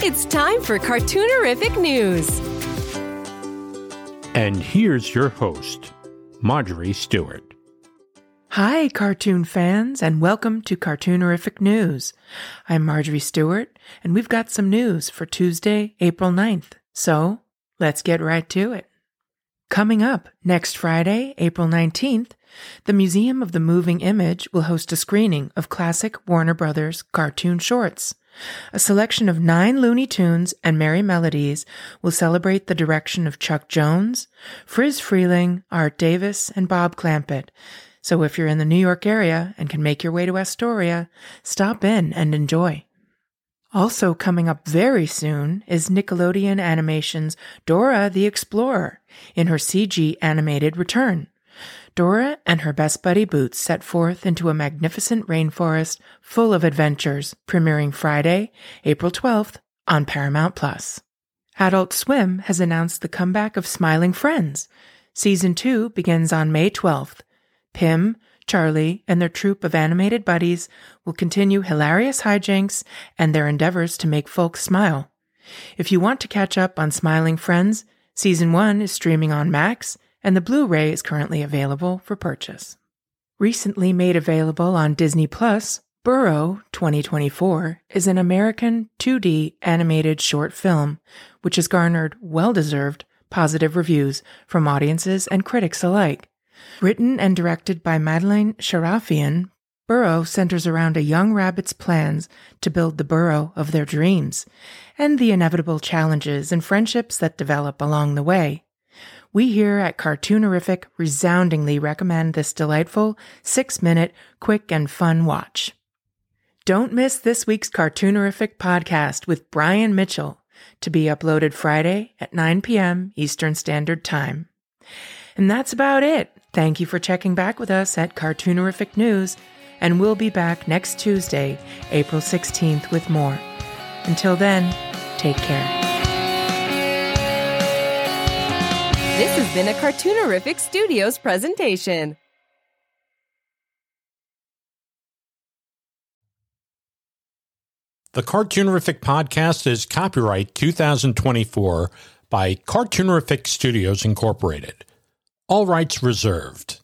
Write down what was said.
It's time for Cartoonerific News. And here's your host, Marjorie Stewart. Hi, cartoon fans, and welcome to Cartoonerific News. I'm Marjorie Stewart, and we've got some news for Tuesday, April 9th. So, let's get right to it. Coming up next Friday, April 19th, the Museum of the Moving Image will host a screening of classic Warner Brothers cartoon shorts. A selection of 9 Looney Tunes and Merry Melodies will celebrate the direction of Chuck Jones, Friz Freleng, Art Davis, and Bob Clampett. So if you're in the New York area and can make your way to Astoria, stop in and enjoy. Also coming up very soon is Nickelodeon Animation's Dora the Explorer in her CG animated return. Dora and her best buddy Boots set forth into a magnificent rainforest full of adventures, premiering Friday, April 12th on Paramount+. Adult Swim has announced the comeback of Smiling Friends. Season 2 begins on May 12th. Pim, Charlie, and their troupe of animated buddies will continue hilarious hijinks and their endeavors to make folks smile. If you want to catch up on Smiling Friends, Season 1 is streaming on Max, and the Blu-ray is currently available for purchase. Recently made available on Disney+, Burrow 2024 is an American 2D animated short film, which has garnered well-deserved positive reviews from audiences and critics alike. Written and directed by Madeleine Sharafian, Burrow centers around a young rabbit's plans to build the burrow of their dreams, and the inevitable challenges and friendships that develop along the way. We here at Cartoonerific resoundingly recommend this delightful 6-minute, quick and fun watch. Don't miss this week's Cartoonerific podcast with Brian Mitchell, to be uploaded Friday at 9 p.m. Eastern Standard Time. And that's about it. Thank you for checking back with us at Cartoonerific News, and we'll be back next Tuesday, April 16th with more. Until then, take care. This has been a Cartoonerific Studios presentation. The Cartoonerific podcast is copyright 2024 by Cartoonerific Studios Incorporated. All rights reserved.